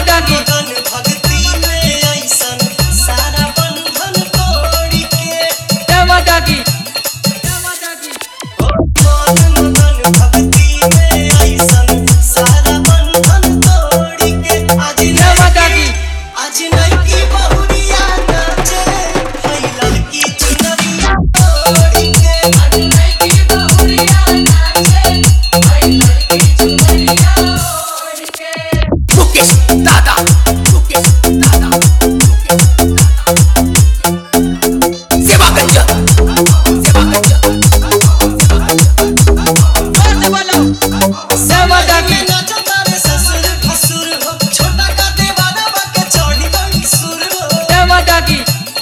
दागी भक्ति में ऐसन सारा बंधन तोड़ के देवा दागी मगन भक्ति में ऐसन सारा बंधन तोड़ के देवा दागी आज नई बहुरिया नाचे भई लड़की चुनरिया तोड़ के आज नई बहुरिया नाचे भई लड़की चुनरिया तोड़ के मुकेश दादा सेवागंज सेवा दागी नाचो तारे ससुर भसुर हो छोटा का देवाना बाके चढ़ी गई सुर हो देवा दागी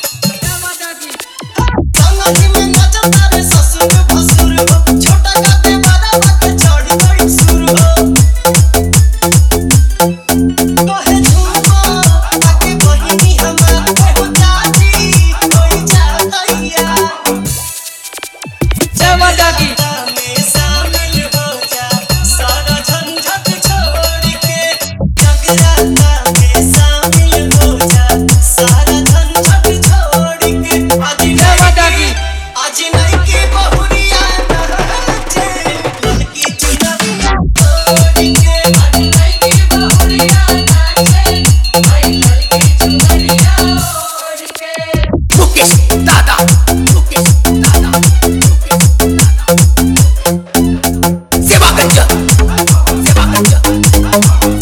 संगति में नाचो तारे ससुर भसुर हो छोटा का देवाना बाके चढ़ी गई सुर हो कहे झूमा आके बहिनी हमार हो जाती होई जातैया देवा दागी में शामिल हो जा सारा झंझट छोड़ के जगराता में शामिल हो जा सारा झंझट छोड़ के देवा दागी आज नई की बहुरिया नाचे लड़की चुनरिया तोड़ के आज नई की बहुरिया नाचे भाई लड़की चुनरिया तोड़ के मुकेश दादा सेवागंज